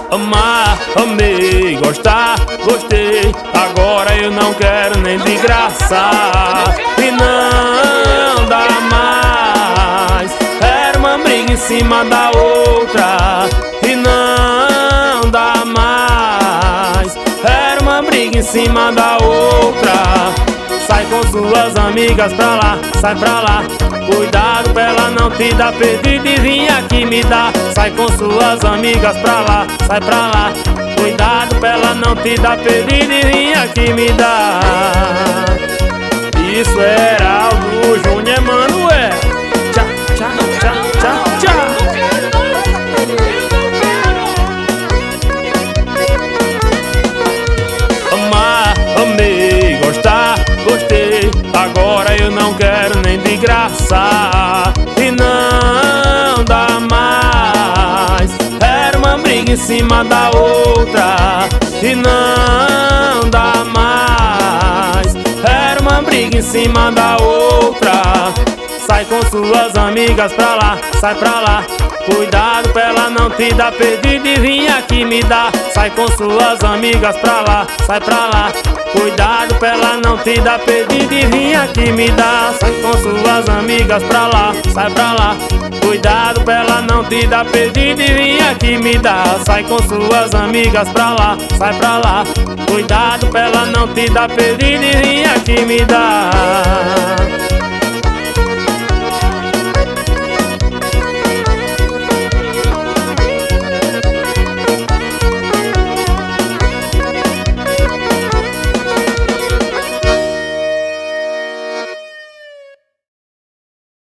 Amar, amei, gostar, gostei. Agora eu não quero nem de graça. E não dá mais. Era uma briga em cima da outra. E não dá mais. Era uma briga em cima da outra. Sai com suas amigas pra lá, sai pra lá. Cuidado pra ela não te dar perdido e vim aqui me dar. Sai com suas amigas pra lá, sai pra lá. Cuidado pra ela não te dar perdido e vim aqui me dar. Isso era Aldo Júnior Emanuel. Tchau, tchau, tchau, tchau, tchau. Amar, amei, gostar, gostei. Agora eu não quero nem de graça. E não dá mais. Era uma briga em cima da outra. E não dá mais. Era uma briga em cima da outra. Sai com suas amigas pra lá, sai pra lá. Cuidado pra ela não te dar perdido e vim aqui me dar. Sai com suas amigas pra lá, sai pra lá. Cuidado pra ela não te dar perdido e vim aqui me dar. Sai com suas amigas pra lá, sai pra lá. Cuidado pra ela não te dar perdido e vim aqui me dar. Sai com suas amigas pra lá, sai pra lá. Cuidado pra ela não te dar perdido e vim aqui me dar.